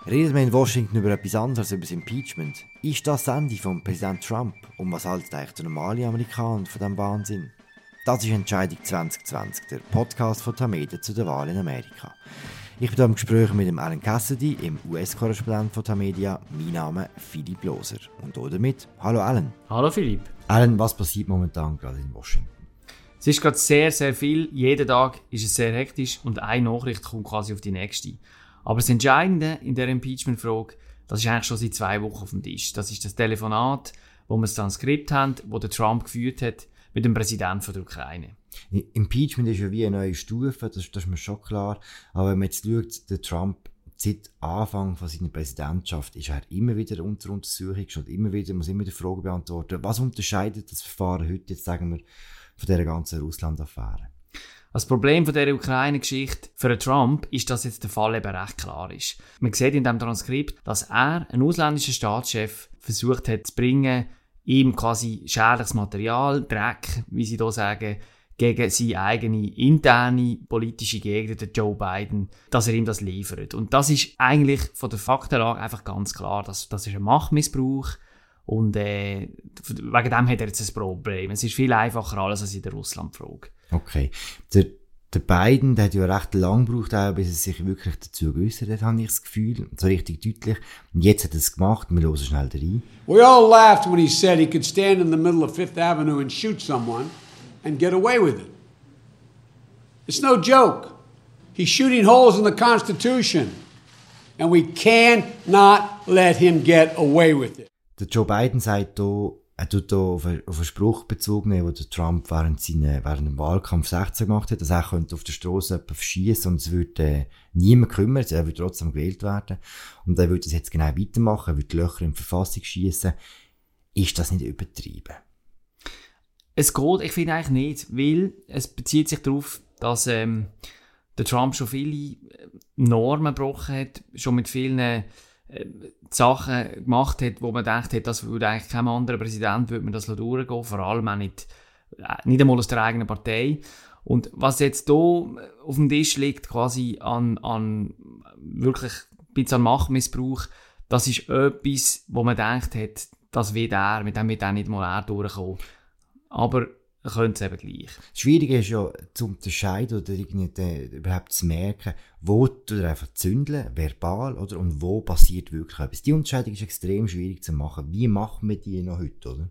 Redet man in Washington über etwas anderes als über das Impeachment? Ist das das Ende von Präsident Trump? Und was haltet eigentlich der normale Amerikaner von diesem Wahnsinn? Das ist Entscheidung 2020, der Podcast von Tamedia zu der Wahl in Amerika. Ich bin hier im Gespräch mit dem Alan Cassidy, dem US-Korrespondent von Tamedia. Mein Name ist Philipp Loser. Und damit, hallo Alan. Hallo Philipp. Alan, was passiert momentan gerade in Washington? Es ist gerade sehr, sehr viel. Jeden Tag ist es sehr hektisch und eine Nachricht kommt quasi auf die nächste. Aber das Entscheidende in der Impeachment-Frage, das ist eigentlich schon seit 2 Wochen auf dem Tisch. Das ist das Telefonat, wo wir das Transkript haben, das der Trump geführt hat mit dem Präsidenten der Ukraine. Impeachment ist ja wie eine neue Stufe, das ist mir schon klar. Aber wenn man jetzt schaut, der Trump seit Anfang von seiner Präsidentschaft ist er immer wieder unter Untersuchung, muss immer wieder Fragen beantworten. Was unterscheidet das Verfahren heute, jetzt sagen wir, von dieser ganzen Russland-Affäre? Das Problem von dieser Ukraine-Geschichte für Trump ist, dass jetzt der Fall eben recht klar ist. Man sieht in diesem Transkript, dass er, ein ausländischer Staatschef, versucht hat zu bringen, ihm quasi schädliches Material, Dreck, wie sie hier sagen, gegen seine eigene interne politische Gegner, der Joe Biden, dass er ihm das liefert. Und das ist eigentlich von der Faktenlage einfach ganz klar, dass das ist ein Machtmissbrauch und wegen dem hat er jetzt ein Problem. Es ist viel einfacher alles als in der Russland-Frage. Okay. Der Biden, der hat ja recht lang gebraucht, auch, bis er sich wirklich dazu geäussert hat, habe ich das Gefühl. So richtig deutlich. Und jetzt hat er es gemacht. Wir hören schnell rein. We all laughed when he said he could stand in the middle of Fifth Avenue and shoot someone and get away with it. It's no joke. He's shooting holes in the Constitution. And we cannot let him get away with it. Der Joe Biden sagt hier, er tut hier auf einen Spruch bezogen, den der Trump während dem Wahlkampf 16 gemacht hat, dass er könnte auf der Straße jemanden verschiessen und es würde niemand kümmern, er würde trotzdem gewählt werden. Und er würde das jetzt genau weitermachen, er würde Löcher in die Verfassung schiessen. Ist das nicht übertrieben? Es geht, ich finde eigentlich nicht, weil es bezieht sich darauf, dass der Trump schon viele Normen gebrochen hat, schon mit vielen Sachen gemacht hat, wo man gedacht hat, das würde eigentlich kein anderer Präsident würde man das durchgehen, vor allem auch nicht einmal aus der eigenen Partei. Und was jetzt hier auf dem Tisch liegt, quasi an wirklich ein bisschen an Machtmissbrauch, das ist etwas, wo man gedacht hat, das wird mit dem wird er nicht mal durchkommen. Aber er könnte es eben gleich. Das Schwierige ist ja, zu unterscheiden oder überhaupt zu merken, wo tut er einfach zündeln, verbal, oder, und wo passiert wirklich etwas. Die Unterscheidung ist extrem schwierig zu machen. Wie machen wir die noch heute, oder?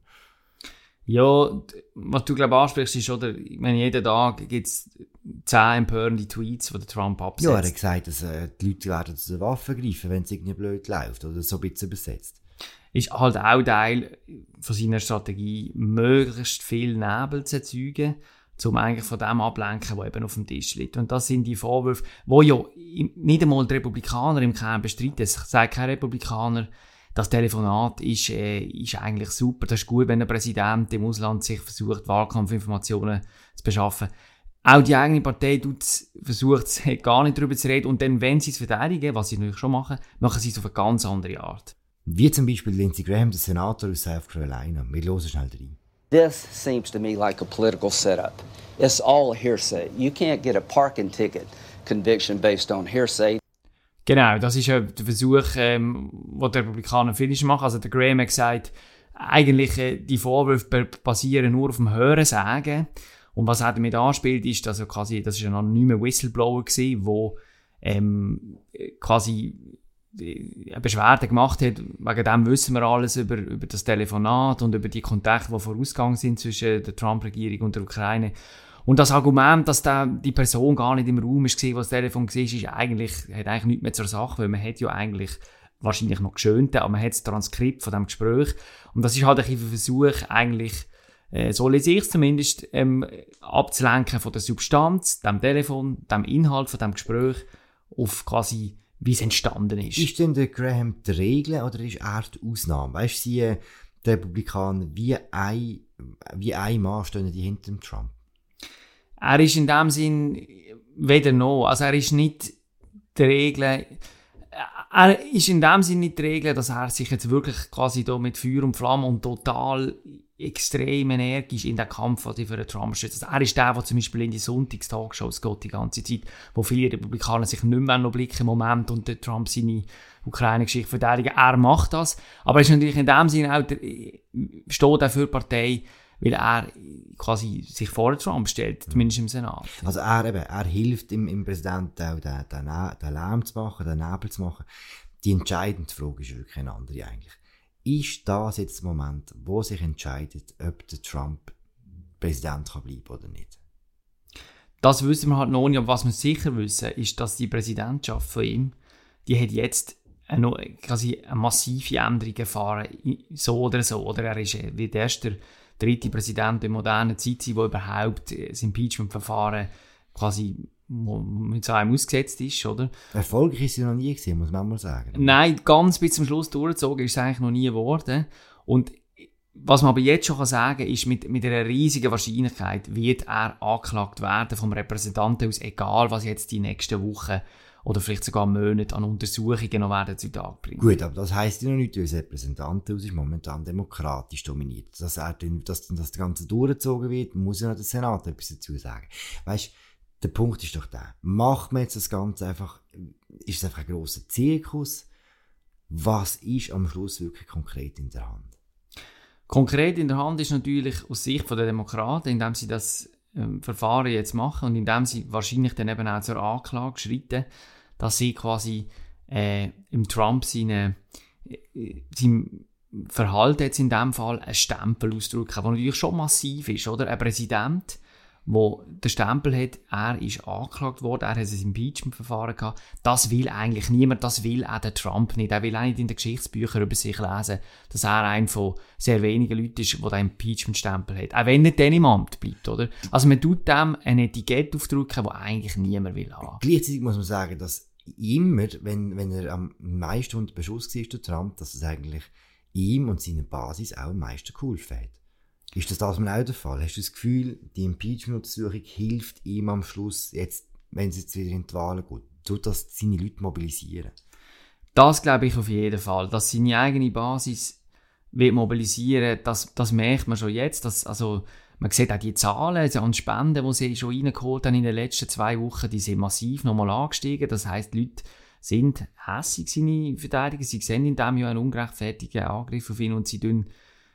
Ja, was du, glaube ich, ansprichst, ist, oder, ich meine, jeden Tag gibt es 10 empörende Tweets, die der Trump absetzt. Ja, er hat gesagt, dass die Leute werden zu den Waffen greifen, wenn es irgendwie blöd läuft, oder so ein bisschen übersetzt. Ist halt auch Teil von seiner Strategie, möglichst viel Nebel zu erzeugen, um eigentlich von dem ablenken, was eben auf dem Tisch liegt. Und das sind die Vorwürfe, die ja nicht einmal die Republikaner im Kern bestreiten. Es sagt kein Republikaner, das Telefonat ist eigentlich super. Das ist gut, wenn ein Präsident im Ausland sich versucht, Wahlkampfinformationen zu beschaffen. Auch die eigene Partei versucht gar nicht darüber zu reden. Und dann, wenn sie es verteidigen, was sie natürlich schon machen sie es auf eine ganz andere Art. Wie zum Beispiel Lindsey Graham, der Senator aus South Carolina. Wir hören schnell rein. This seems to me like a political setup. It's all hearsay. You can't get a parking ticket conviction based on hearsay. Genau, das ist ja der Versuch, den die Republikaner viel machen. Also der Graham hat gesagt, eigentlich die Vorwürfe basieren nur auf dem Hörensagen. Und was er damit anspielt, ist, dass quasi, das ist ein anonymer Whistleblower gewesen, wo quasi eine Beschwerde gemacht hat. Wegen dem wissen wir alles über das Telefonat und über die Kontakte, die vorausgegangen sind zwischen der Trump-Regierung und der Ukraine. Und das Argument, dass die Person gar nicht im Raum ist, was das Telefon war, hat eigentlich nichts mehr zur Sache, weil man hat ja eigentlich wahrscheinlich noch geschönt, aber man hat das Transkript von diesem Gespräch. Und das ist halt ein Versuch, eigentlich, so lese ich es zumindest, abzulenken von der Substanz, dem Telefon, dem Inhalt von dem Gespräch auf quasi wie es entstanden ist. Ist denn der Graham die Regel oder ist er die Ausnahme? Weißt du, die Republikaner, wie ein Mann stehen die hinter dem Trump? Er ist in dem Sinn weder noch. Also er ist nicht die Regel. Er ist in dem Sinn nicht die Regel, dass er sich jetzt wirklich quasi da mit Feuer und Flamme und total extrem energisch in den Kampf für den Trump stürzt. Also er ist der zum Beispiel in die Sonntags-Talkshows geht die ganze Zeit, wo viele Republikaner sich nicht mehr noch blicken im Moment und der Trump seine Ukraine-Geschichte verteidigen. Er macht das, aber er ist natürlich in dem Sinne auch steht auch für die Partei, weil er quasi sich vor Trump stellt, zumindest im Senat. Also er hilft im Präsidenten auch, den Lärm zu machen, den Nebel zu machen. Die entscheidende Frage ist wirklich eine andere eigentlich. Ist das jetzt der Moment, wo sich entscheidet, ob der Trump Präsident kann bleiben oder nicht? Das wissen wir halt noch nicht, aber was wir sicher wissen, ist, dass die Präsidentschaft von ihm, die hat jetzt quasi eine massive Änderung erfahren, so oder so. Oder er ist wie der erste dritte Präsident in moderner Zeit, der überhaupt das Impeachment-Verfahren quasi mit so einem ausgesetzt ist, oder? Erfolgreich ist es noch nie gewesen, muss man mal sagen. Nein, ganz bis zum Schluss durchgezogen ist es eigentlich noch nie geworden. Und was man aber jetzt schon sagen kann, ist, mit einer riesigen Wahrscheinlichkeit wird er angeklagt werden vom Repräsentanten aus, egal was jetzt die nächsten Wochen oder vielleicht sogar Monate an Untersuchungen noch werden zu Tag bringen. Gut, aber das heisst ja noch nicht, weil das Repräsentantenhaus ist momentan demokratisch dominiert. Dass das Ganze durchgezogen wird, muss ja noch der Senat etwas dazu sagen. Weisst, der Punkt ist doch der, macht man jetzt das Ganze einfach, ist es einfach ein grosser Zirkus? Was ist am Schluss wirklich konkret in der Hand? Konkret in der Hand ist natürlich aus Sicht der Demokraten, indem sie das Verfahren jetzt machen und indem sie wahrscheinlich dann eben auch zur Anklage schreiten, dass sie quasi im Trump seinem Verhalten jetzt in dem Fall einen Stempel ausdrücken, der natürlich schon massiv ist, oder? Ein Präsident, der den Stempel hat, er ist angeklagt worden, er hat ein Impeachment-Verfahren gehabt. Das will eigentlich niemand, das will auch der Trump nicht. Er will auch nicht in den Geschichtsbüchern über sich lesen, dass er einer von sehr wenigen Leuten ist, der den Impeachment-Stempel hat. Auch wenn er dann im Amt bleibt, oder? Also man tut dem ein Etikett aufdrücken, das eigentlich niemand will haben. Gleichzeitig muss man sagen, dass immer, wenn er am meisten unter Beschuss war, der Trump, dass es eigentlich ihm und seiner Basis auch am meisten geholfen hat. Ist das auch der Fall? Hast du das Gefühl, die Impeachment-Untersuchung hilft ihm am Schluss, jetzt, wenn es jetzt wieder in die Wahlen geht, tut das seine Leute mobilisieren? Das glaube ich auf jeden Fall. Dass seine eigene Basis wird mobilisieren, das merkt man schon jetzt. Also, man sieht auch die Zahlen an Spenden, die sie schon reingeholt haben in den letzten 2 Wochen, die sind massiv nochmal angestiegen. Das heisst, die Leute sind hässig, seine Verteidiger. Sie sehen in diesem Jahr einen ungerechtfertigten Angriff auf ihn und sie tun.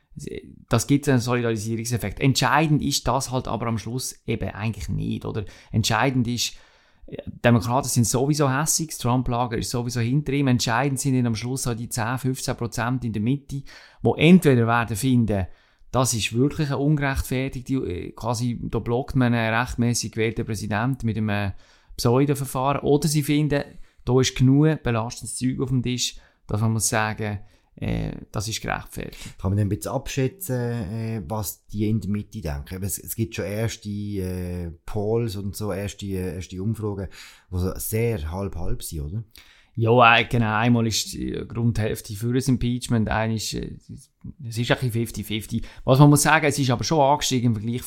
Das gibt einen Solidarisierungseffekt. Entscheidend ist das halt aber am Schluss eben eigentlich nicht, oder? Entscheidend ist, Demokraten sind sowieso hässig, das Trump-Lager ist sowieso hinter ihm. Entscheidend sind am Schluss auch die 10-15% in der Mitte, die entweder werden finden, das ist wirklich eine ungerechtfertigte, quasi, da blockt man einen rechtmäßig gewählten Präsidenten mit einem Pseudo-Verfahren, oder sie finden, da ist genug belastendes Zeug auf dem Tisch, dass man muss sagen, das ist gerechtfertigt. Kann man dann ein bisschen abschätzen, was die in der Mitte denken? Es gibt schon erste Polls und so, erste Umfragen, die so sehr halb-halb sind, oder? Ja, genau. Einmal ist die Grundhälfte für das Impeachment, es ist ein bisschen 50-50. Was man muss sagen, es ist aber schon angestiegen im Vergleich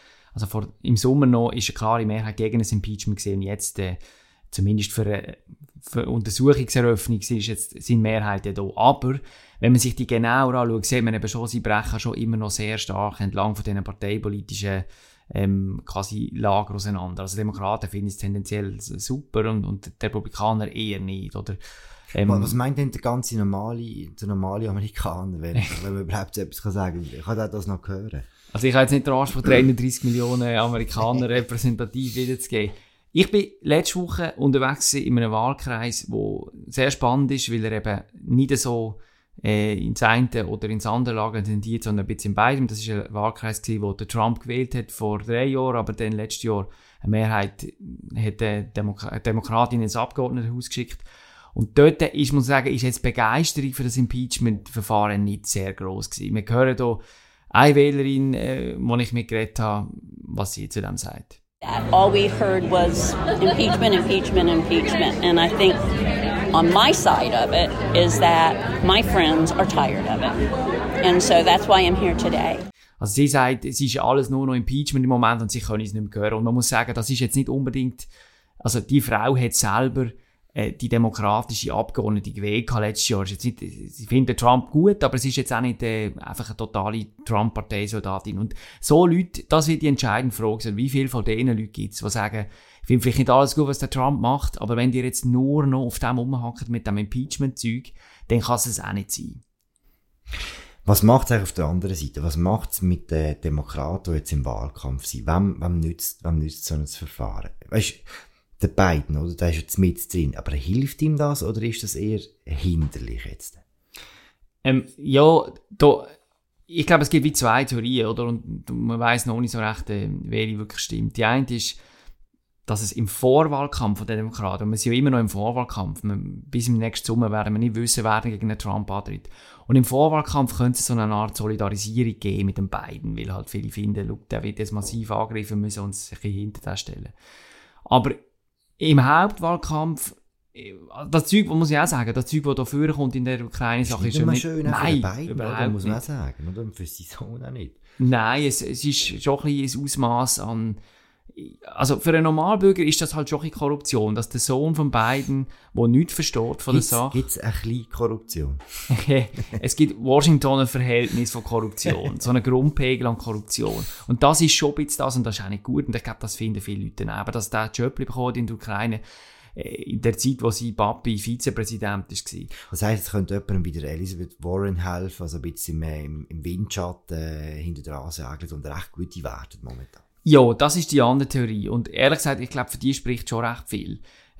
im Sommer noch ist eine klare Mehrheit gegen das Impeachment gesehen. Jetzt, zumindest für Untersuchungseröffnung ist jetzt seine Mehrheit da. Aber wenn man sich die genauer anschaut, sieht man eben schon, sie brechen schon immer noch sehr stark entlang von diesen parteipolitischen quasi Lager auseinander. Also Demokraten finden es tendenziell super und die Republikaner eher nicht. Oder, was meint denn der normale Amerikaner, wenn man überhaupt so etwas sagen kann? Kann er das noch hören? Also ich habe jetzt nicht den Anspruch, 31 Millionen Amerikaner repräsentativ wiederzugeben. Ich bin letzte Woche unterwegs in einem Wahlkreis, der sehr spannend ist, weil er eben nicht so ins eine oder ins andere Lager tendiert, sondern ein bisschen in beidem. Das war ein Wahlkreis, wo der Trump gewählt hat vor 3 Jahren, aber dann letztes Jahr eine Mehrheit hat Demokratin ins Abgeordnetenhaus geschickt. Und dort ist, muss ich sagen, ist jetzt die Begeisterung für das Impeachment-Verfahren nicht sehr gross gewesen. Wir hören hier eine Wählerin, wo ich mitgeredet habe, was sie zu dem sagt. All we heard was impeachment, impeachment, impeachment. And I think on my side of it is that my friends are tired of it. And so that's why I'm here today. Also sie sagt, es ist alles nur noch Impeachment im Moment und sie können es nicht mehr hören. Und man muss sagen, das ist jetzt nicht unbedingt, also die Frau hat selber die demokratische Abgeordnete gewählt letztes Jahr. Jetzt nicht, sie finden Trump gut, aber es ist jetzt auch nicht einfach eine totale Trump-Parteisoldatin. Und so Leute, das wird die entscheidende Frage sein. Wie viele von diesen Leuten gibt es, die sagen, ich finde vielleicht nicht alles gut, was der Trump macht, aber wenn ihr jetzt nur noch auf dem rumhackt mit dem Impeachment-Zeug, dann kann es auch nicht sein. Was macht es eigentlich auf der anderen Seite? Was macht es mit den Demokraten, die jetzt im Wahlkampf sind? Wem nützt so ein Verfahren? Weißt, der Biden, oder? Der ist jetzt mit drin. Aber hilft ihm das, oder ist das eher hinderlich jetzt? Ich glaube, es gibt wie zwei Theorien, oder? Und man weiss noch nicht so recht, welche wirklich stimmt. Die eine ist, dass es im Vorwahlkampf der Demokraten, und wir sind ja immer noch im Vorwahlkampf, bis im nächsten Sommer werden wir nicht wissen, wer gegen den Trump antritt. Und im Vorwahlkampf könnte es so eine Art Solidarisierung geben mit dem Biden, weil halt viele finden, look, der wird jetzt massiv angegriffen, wir müssen uns ein bisschen hinter den stellen. Aber im Hauptwahlkampf, das Zeug, muss ich auch sagen, das Zeug, das da vorkommt in der Ukraine-Sache, ist schon nicht... Schön, nein, überhaupt muss man auch sagen, oder? Für seinen Sohn auch nicht. Nein, es ist schon ein bisschen ein Ausmaß an... Also für einen Normalbürger ist das halt schon ein bisschen Korruption, dass der Sohn von Biden, der nichts versteht von der Sache... Gibt es ein bisschen Korruption? Es gibt Washington ein Verhältnis von Korruption, so einen Grundpegel an Korruption. Und das ist schon ein bisschen das, und das ist auch nicht gut, und ich glaube, das finden viele Leute eben, dass der Job bekommt in der Ukraine, in der Zeit, wo sein Papi Vizepräsident war. Das heisst, es könnte jemandem wie der Elizabeth Warren helfen, also ein bisschen im Windschatten hinter der Nase segelt und recht gute Werte momentan. Ja, das ist die andere Theorie. Und ehrlich gesagt, ich glaube, für die spricht schon recht viel.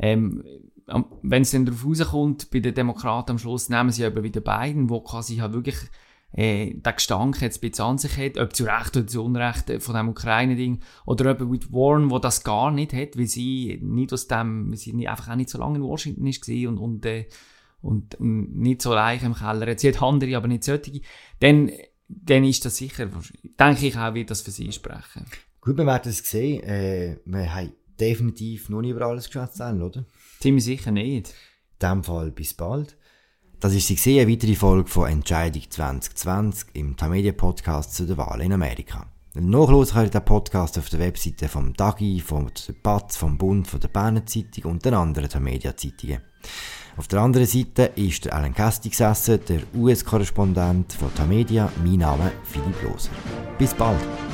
Wenn es dann darauf rauskommt, bei den Demokraten am Schluss nehmen sie eben wieder Biden, wo quasi halt wirklich den Gestank jetzt ein bisschen an sich hat, ob zu Recht oder zu Unrecht von dem Ukraine-Ding, oder ob mit Warren, wo das gar nicht hat, weil sie nicht aus dem, weil sie einfach auch nicht so lange in Washington war und nicht so leicht im Keller. Sie hat andere, aber nicht solche. Dann ist das sicher, denke ich auch, wird das für sie sprechen. Gut, wir werden es sehen. Wir haben definitiv noch nicht über alles geschwätzt, oder? Ziemlich sicher nicht. In diesem Fall bis bald. Das ist sie eine weitere Folge von Entscheidung 2020 im Tamedia-Podcast zu der Wahl in Amerika. Nachhören könnt ihr den Podcast auf der Webseite vom Dagi, von der Batz, vom Bund, von der Berner Zeitung und den anderen Tamedia-Zeitungen. Auf der anderen Seite ist der Alan Casti gesessen, der US-Korrespondent von Tamedia. Mein Name Philipp Loser. Bis bald.